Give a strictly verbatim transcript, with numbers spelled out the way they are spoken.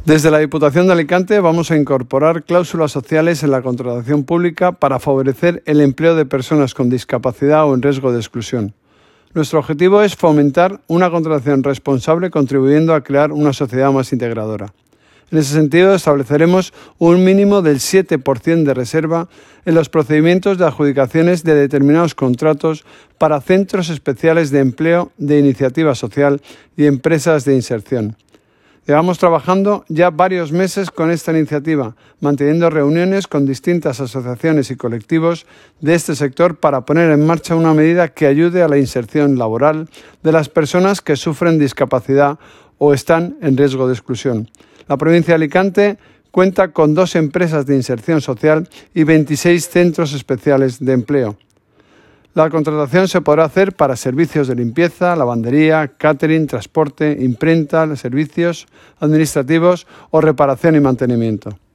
Desde la Diputación de Alicante vamos a incorporar cláusulas sociales en la contratación pública para favorecer el empleo de personas con discapacidad o en riesgo de exclusión. Nuestro objetivo es fomentar una contratación responsable, contribuyendo a crear una sociedad más integradora. En ese sentido, estableceremos un mínimo del siete por ciento de reserva en los procedimientos de adjudicaciones de determinados contratos para centros especiales de empleo de iniciativa social y empresas de inserción. Llevamos trabajando ya varios meses con esta iniciativa, manteniendo reuniones con distintas asociaciones y colectivos de este sector para poner en marcha una medida que ayude a la inserción laboral de las personas que sufren discapacidad o están en riesgo de exclusión. La provincia de Alicante cuenta con dos empresas de inserción social y veintiséis centros especiales de empleo. La contratación se podrá hacer para servicios de limpieza, lavandería, catering, transporte, imprenta, servicios administrativos o reparación y mantenimiento.